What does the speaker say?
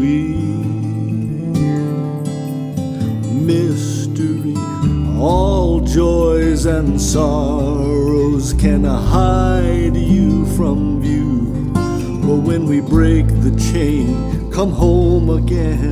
Mystery, all joys and sorrows can hide you from view. But when we break the chain, come home again.